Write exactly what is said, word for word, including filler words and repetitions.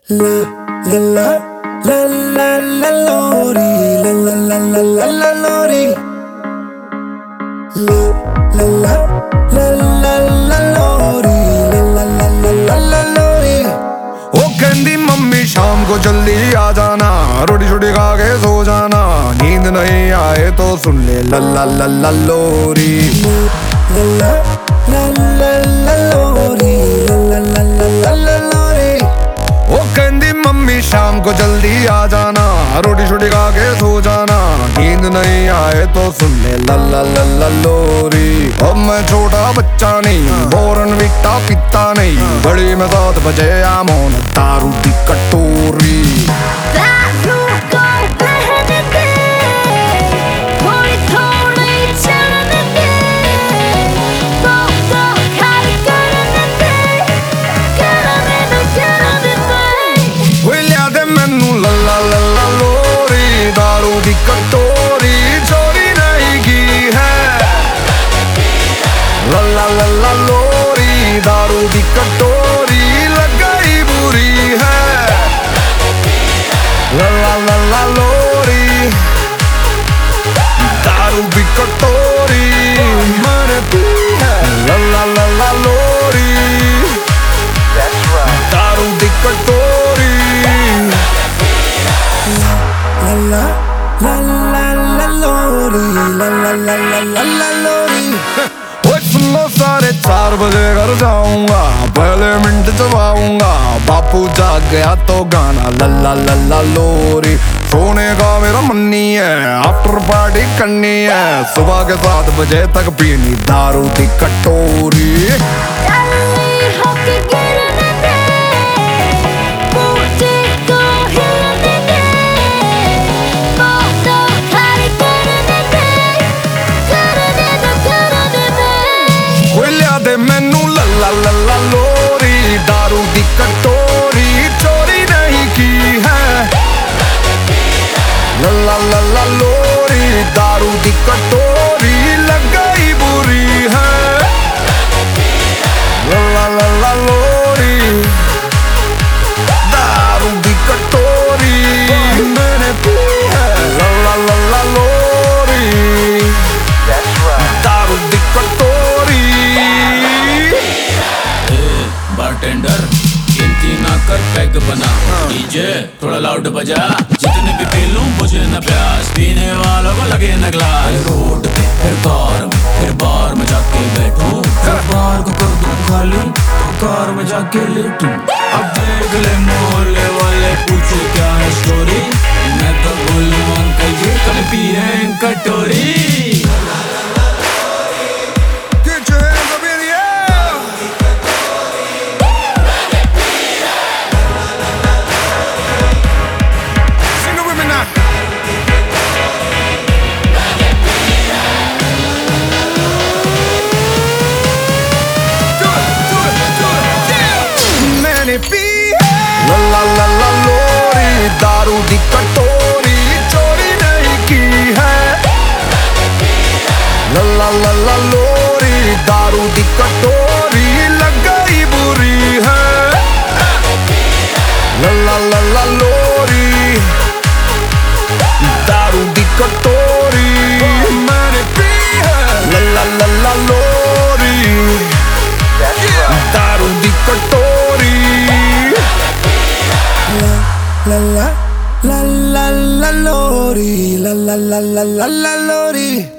La la la la la la lori, la la la la la la lori. La la la la la la lori, la la la la la la lori. ओ कहती mummy शाम को जल्दी आ जाना, रोटी छोटी खा के सो जाना, नींद नहीं आए तो सुन ले ला ला ला ला लोरी। La la la la la lori, la la la la la la lori. ओ कहती मम्मी शाम को जल्दी आ जाना, रोटी छोटी खा के सो जाना, नींद नहीं आए तो सुन ले ला ला ला ला लोरी। अब मैं छोटा बच्चा नहीं, बॉर्नवीटा पीता नहीं, घड़ी में सात बजे आमोन दारू दी कटोरी। दारू दी कटोरी चोरी नहीं की है, ला ला ला ला लोरी। दारू दी कटोरी लगाई बुरी है, ला ला ला ला लोरी। दारू दी कटोरी मैंने पी है, ला ला ला ला लोरी। दारू दी कटोरी La la la la lori, la la la la la la lori. ओए सुनो सारे चार बजे घर जाऊंगा, पहले मिनट चबाऊंगा, बापू जाग गया तो गाना ला ला ला ला लोरी। सोने का मेरा मन नहीं है, आफ्टर पार्टी करनी है, सुबह के सात बजे तक पीनी दारू दी कटोरी। मैनू ला ला ला ला लोरी, दारू दी कटोरी चोरी नहीं की है, ला ला ला ला लोरी। दारू दी कटोरी लगाई बुरी है, ला ला ला ला लोरी। दारू दी कटोरी मैंने पी है, ला ला ला ला लोरी। दारू दी कटोरी। बारटेंडर गिनती ना कर पैग बना, डीजे थोड़ा लाउड बजा, जितने भी पी लूं मुझे न प्यास, पीने वालों को लगे न ग्लास। रोड पे फिर कार में फिर बार में जाके बैठूं, फिर बार को कर दूं खाली तो कार में जाके लेटूं। अब देख ले मोहल्ले वाले पूछे क्या है स्टोरी, मैं तो बोलूं अंकल जी कल पिए कटोरी। ला ला ला ला लोरी, दारू दी कटोरी चोरी नहीं की है, ला ला ला ला लोरी। दारू दी कटोरी लगाई बुरी है, ला ला ला ला लोरी। दारू दी कटोरी मैंने पी है, ला ला ला ला लोरी। दारू दी कटोरी। La la la la la lori, la la la la la la lori.